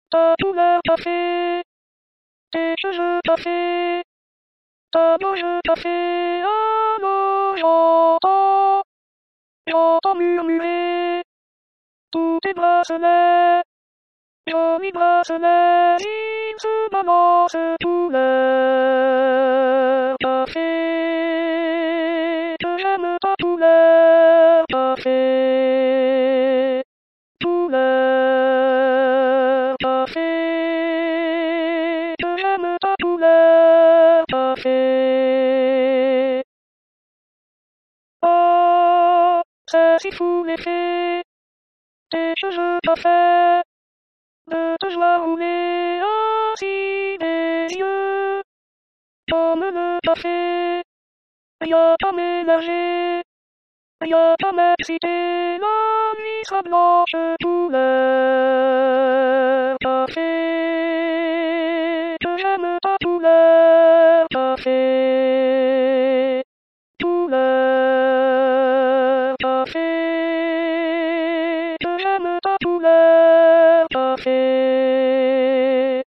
ta douleur t'a fait, tes cheveux t'a fait, ta bouche t'a fait, allô, j'entends murmurer, tous tes bracelets, jolis bracelets, ils se balancent tout leur t'a fait, que j'aime ta douleur t'a fait, douleur t'a fait, que j'aime ta douleur t'a fait. Oh, c'est si fou l'effet, tes cheveux t'a fait, de te joie rouler ainsi des yeux, comme le café, y'a ta ménager, y'a ta m'exciter, la nuit sera blanche, tout l'heure t'a fait, que j'aime ta douleur t'a fait, douleur t'a fait, que j'aime ta douleur t'a fait.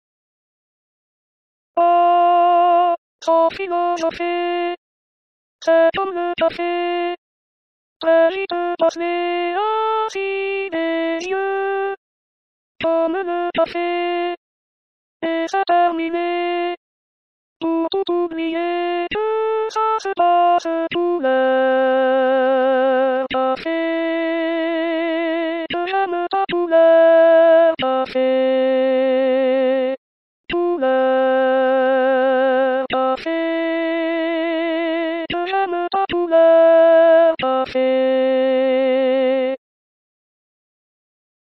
Oh, sans philosopher, c'est comme le café, très vite passer ainsi des yeux, comme le café, et c'est terminé, pour tout oublier, que ça se passe tout l'heure t'a fait, que j'aime ta douleur t'a fait.